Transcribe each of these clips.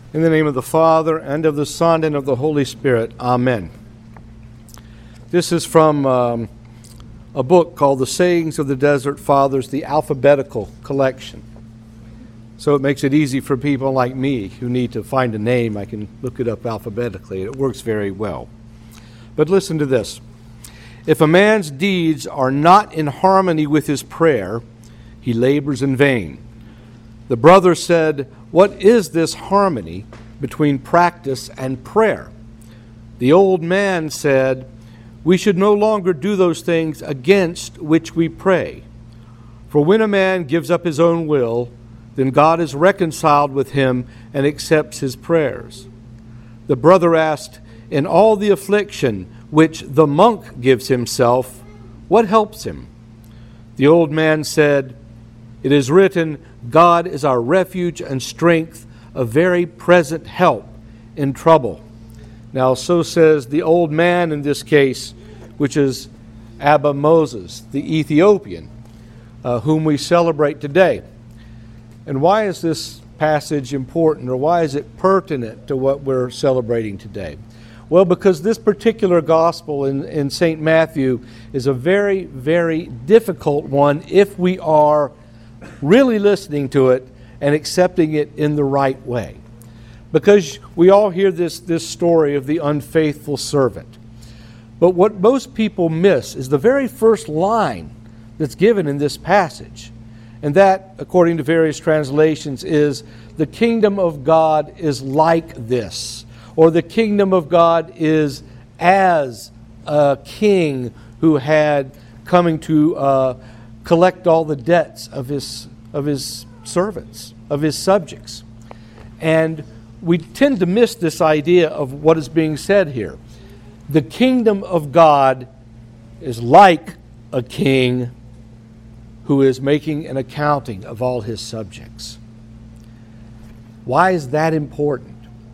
In the name of the Father, and of the Son, and of the Holy Spirit. Amen. This is from a book called The Sayings of the Desert Fathers, the Alphabetical Collection. So it makes it easy for people like me who need to find a name. I can look it up alphabetically. It works very well. But listen to this. If a man's deeds are not in harmony with his prayer, he labors in vain. The brother said, "What is this harmony between practice and prayer?" The old man said, "We should no longer do those things against which we pray. For when a man gives up his own will, then God is reconciled with him and accepts his prayers." The brother asked, "In all the affliction which the monk gives himself, what helps him?" The old man said, "It is written, God is our refuge and strength, a very present help in trouble." Now, so says the old man in this case, which is Abba Moses, the Ethiopian, whom we celebrate today. And why is this passage important, or why is it pertinent to what we're celebrating today? Well, because this particular gospel in St. Matthew is a very, very difficult one if we are really listening to it and accepting it in the right way. Because we all hear this story of the unfaithful servant. But what most people miss is the very first line that's given in this passage. And that, according to various translations, is the kingdom of God is like this. Or the kingdom of God is as a king who had coming to collect all the debts of his servants, of his subjects. And we tend to miss this idea of what is being said here. The kingdom of God is like a king who is making an accounting of all his subjects. Why is that important?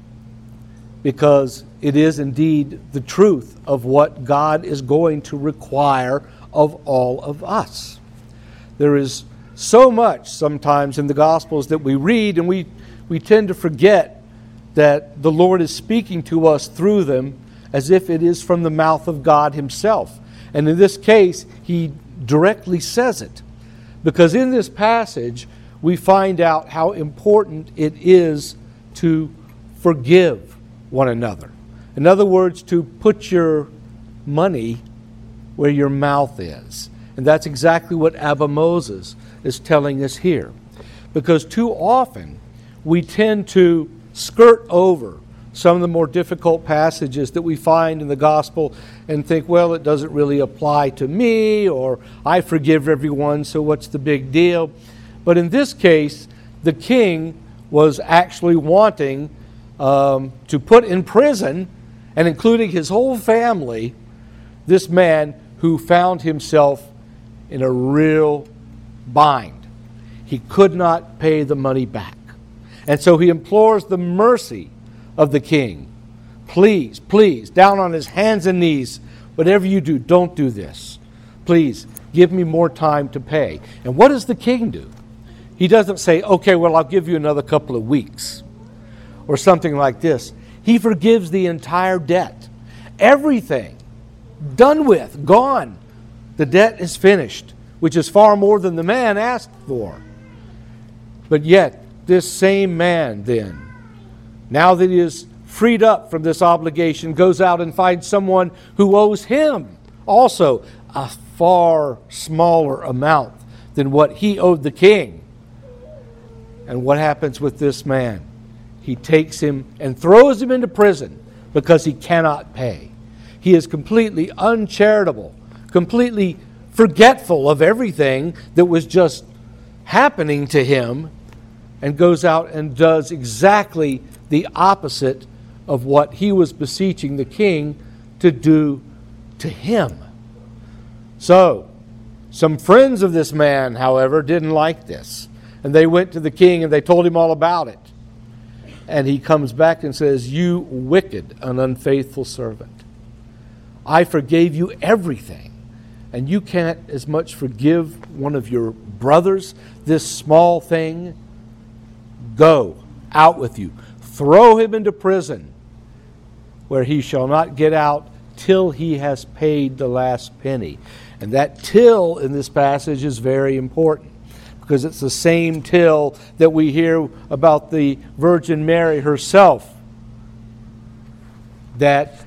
Because it is indeed the truth of what God is going to require of all of us. There is so much sometimes in the Gospels that we read, and we tend to forget that the Lord is speaking to us through them as if it is from the mouth of God Himself. And in this case, He directly says it. Because in this passage, we find out how important it is to forgive one another. In other words, to put your money where your mouth is. And that's exactly what Abba Moses is telling us here. Because too often we tend to skirt over some of the more difficult passages that we find in the gospel and think, well, it doesn't really apply to me, or I forgive everyone, so what's the big deal? But in this case, the king was actually wanting to put in prison, and including his whole family, this man who found himself in a real bind. He could not pay the money back. And so he implores the mercy of the king. Please, please, down on his hands and knees, whatever you do, don't do this. Please, give me more time to pay. And what does the king do? He doesn't say, okay, well, I'll give you another couple of weeks, or something like this. He forgives the entire debt. Everything. Done with. Gone. The debt is finished, which is far more than the man asked for. But yet, this same man then, now that he is freed up from this obligation, goes out and finds someone who owes him also a far smaller amount than what he owed the king. And what happens with this man? He takes him and throws him into prison because he cannot pay. He is completely uncharitable, completely forgetful of everything that was just happening to him, and goes out and does exactly the opposite of what he was beseeching the king to do to him. So, some friends of this man, however, didn't like this. And they went to the king and they told him all about it. And he comes back and says, "You wicked and unfaithful servant. I forgave you everything. And you can't as much forgive one of your brothers this small thing? Go, out with you. throw him into prison, where he shall not get out till he has paid the last penny. And that till in this passage is very important, because it's the same till that we hear about the Virgin Mary herself that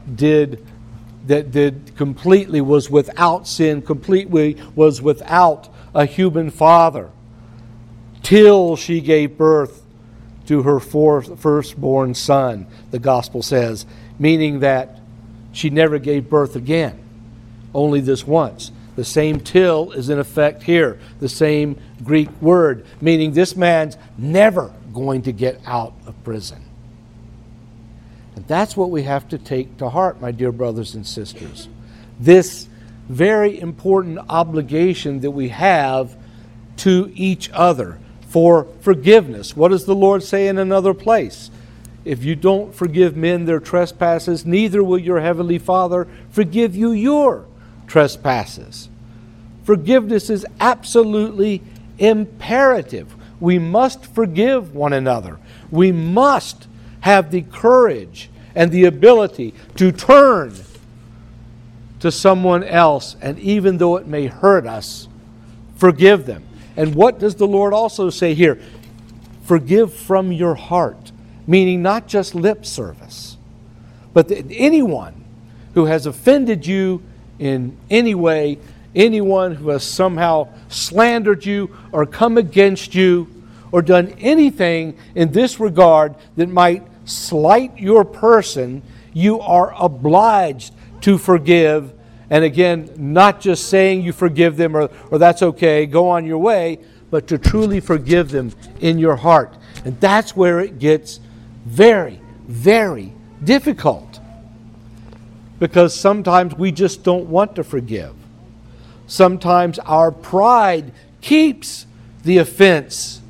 completely was without sin, completely was without a human father, till she gave birth to her firstborn son, the Gospel says, meaning that she never gave birth again, only this once. The same till is in effect here, the same Greek word, meaning this man's never going to get out of prison. And that's what we have to take to heart, my dear brothers and sisters. This very important obligation that we have to each other for forgiveness. What does the Lord say in another place? If you don't forgive men their trespasses, neither will your heavenly Father forgive you your trespasses. Forgiveness is absolutely imperative. We must forgive one another. We must have the courage and the ability to turn to someone else, and even though it may hurt us, forgive them. And what does the Lord also say here? Forgive from your heart, meaning not just lip service, but that anyone who has offended you in any way, anyone who has somehow slandered you or come against you or done anything in this regard that might slight your person, you are obliged to forgive. And again, not just saying you forgive them or that's okay, go on your way, but to truly forgive them in your heart. And that's where it gets very, very difficult. Because sometimes we just don't want to forgive. Sometimes our pride keeps the offense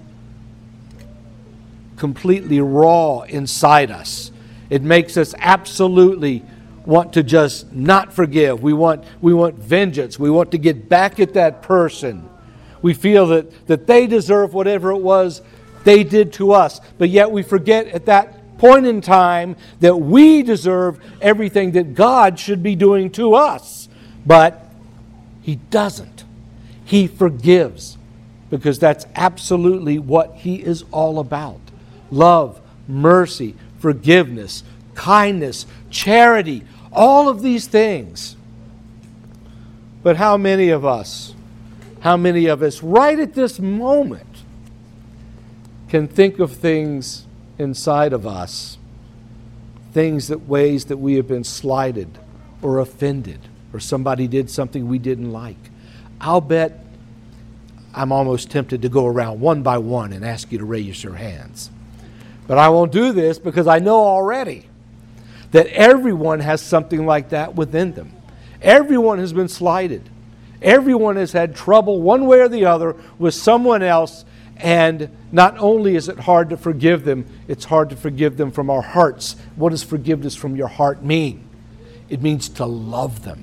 completely raw inside us. It makes us absolutely want to just not forgive. We want vengeance. We want to get back at that person. We feel that they deserve whatever it was they did to us. But yet we forget at that point in time that we deserve everything that God should be doing to us. But He doesn't. He forgives, because that's absolutely what He is all about. Love, mercy, forgiveness, kindness, charity, all of these things. But how many of us right at this moment can think of things inside of us, ways that we have been slighted or offended, or somebody did something we didn't like? I'll bet I'm almost tempted to go around one by one and ask you to raise your hands. But I won't do this, because I know already that everyone has something like that within them. Everyone has been slighted. Everyone has had trouble one way or the other with someone else, and not only is it hard to forgive them, it's hard to forgive them from our hearts. What does forgiveness from your heart mean? It means to love them.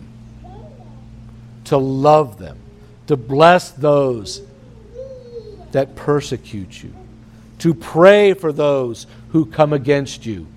To love them. To bless those that persecute you. To pray for those who come against you.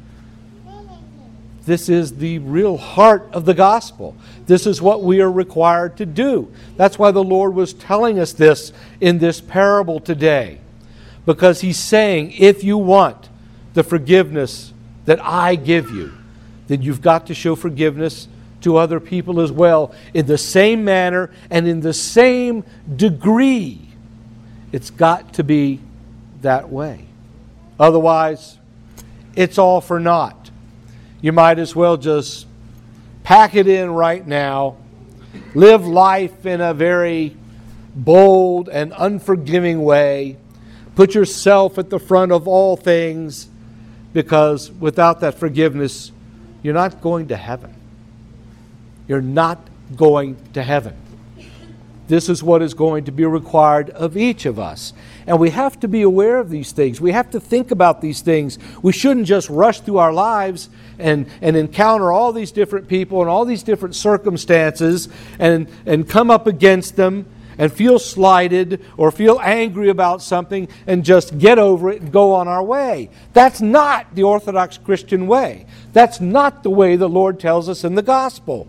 This is the real heart of the gospel. This is what we are required to do. That's why the Lord was telling us this in this parable today. Because He's saying, if you want the forgiveness that I give you, then you've got to show forgiveness to other people as well, in the same manner and in the same degree. It's got to be that way. Otherwise, it's all for naught. You might as well just pack it in right now, live life in a very bold and unforgiving way, put yourself at the front of all things, because without that forgiveness, you're not going to heaven. You're not going to heaven. This is what is going to be required of each of us. And we have to be aware of these things. We have to think about these things. We shouldn't just rush through our lives and encounter all these different people and all these different circumstances and come up against them and feel slighted or feel angry about something and just get over it and go on our way. That's not the Orthodox Christian way. That's not the way the Lord tells us in the gospel.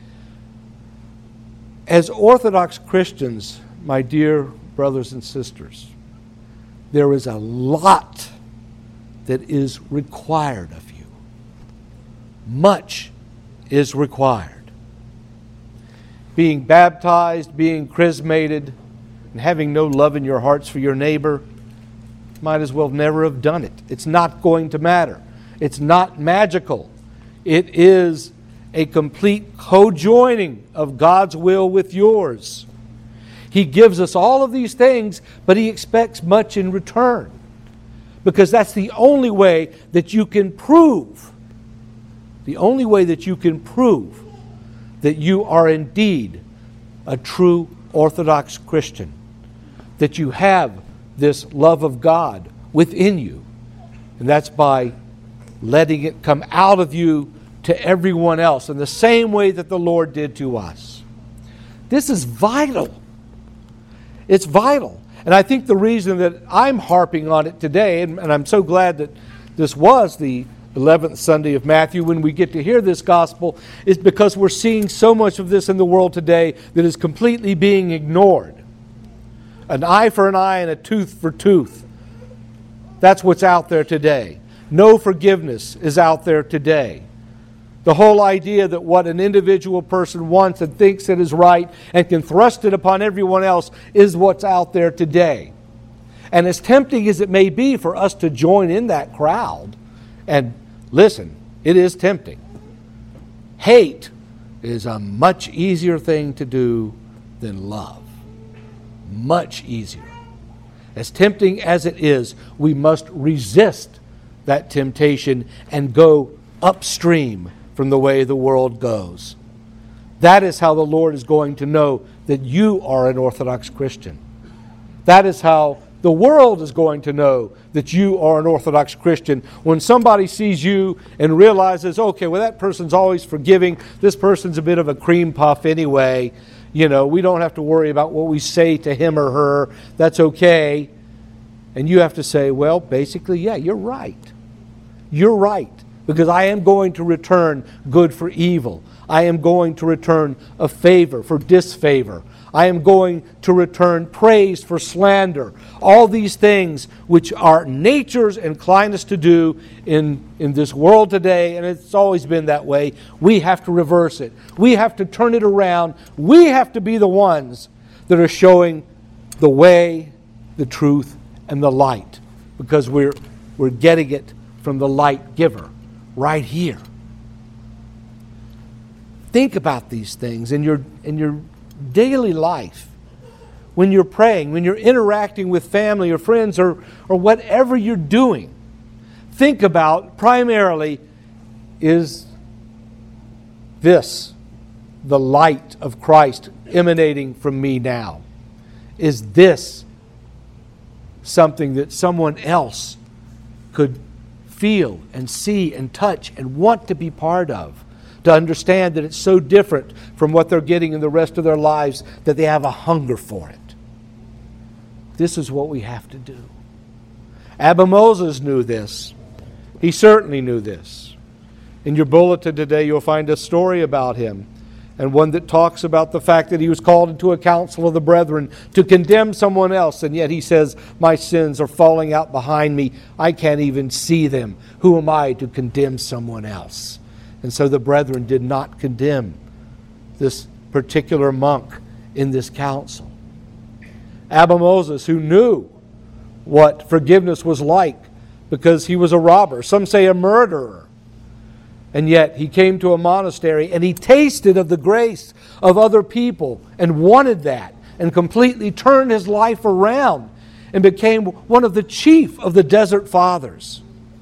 As Orthodox Christians, my dear brothers and sisters, there is a lot that is required of you. Much is required. Being baptized, being chrismated, and having no love in your hearts for your neighbor, might as well never have done it. It's not going to matter. It's not magical. It is a complete co-joining of God's will with yours. He gives us all of these things, but He expects much in return. Because that's the only way that you can prove, that you are indeed a true Orthodox Christian, that you have this love of God within you. And that's by letting it come out of you to everyone else in the same way that the Lord did to us. This is vital. It's vital. And I think the reason that I'm harping on it today, and I'm so glad that this was the 11th Sunday of Matthew when we get to hear this gospel, is because we're seeing so much of this in the world today that is completely being ignored. An eye for an eye and a tooth for tooth. That's what's out there today. No forgiveness is out there today. The whole idea that what an individual person wants and thinks it is right and can thrust it upon everyone else is what's out there today. And as tempting as it may be for us to join in that crowd, and listen, it is tempting. Hate is a much easier thing to do than love. Much easier. As tempting as it is, we must resist that temptation and go upstream from the way the world goes. That is how the Lord is going to know that you are an Orthodox Christian. That is how the world is going to know that you are an Orthodox Christian. When somebody sees you and realizes, okay, well, that person's always forgiving. This person's a bit of a cream puff anyway. You know, we don't have to worry about what we say to him or her. That's okay. And you have to say, well, basically, yeah, you're right. You're right. Because I am going to return good for evil. I am going to return a favor for disfavor. I am going to return praise for slander. All these things which our natures incline us to do in this world today, and it's always been that way, we have to reverse it. We have to turn it around. We have to be the ones that are showing the way, the truth, and the light. Because we're getting it from the light giver. Right here. Think about these things in your daily life. When you're praying, when you're interacting with family or friends or whatever you're doing. Think about, primarily, is this the light of Christ emanating from me now? Is this something that someone else could feel and see and touch and want to be part of, to understand that it's so different from what they're getting in the rest of their lives that they have a hunger for it? This is what we have to do. Abba Moses knew this. He certainly knew this. In your bulletin today, you'll find a story about him, and one that talks about the fact that he was called into a council of the brethren to condemn someone else, and yet he says, my sins are falling out behind me. I can't even see them. Who am I to condemn someone else? And so the brethren did not condemn this particular monk in this council. Abba Moses, who knew what forgiveness was like because he was a robber, some say a murderer, and yet he came to a monastery and he tasted of the grace of other people and wanted that and completely turned his life around and became one of the chief of the Desert Fathers.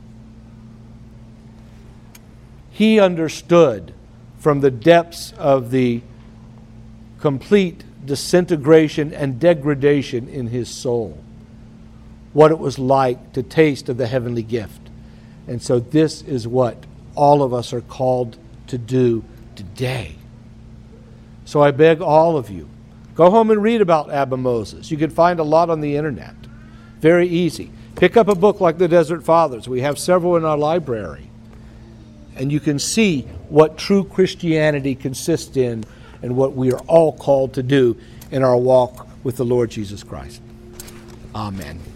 He understood from the depths of the complete disintegration and degradation in his soul what it was like to taste of the heavenly gift. And so this is what all of us are called to do today. So I beg all of you, Go home and read about Abba Moses. You can find a lot on the internet. Very easy. Pick up a book like the Desert Fathers. We have several in our library. And you can see what true Christianity consists in and what we are all called to do in our walk with the Lord Jesus Christ. Amen.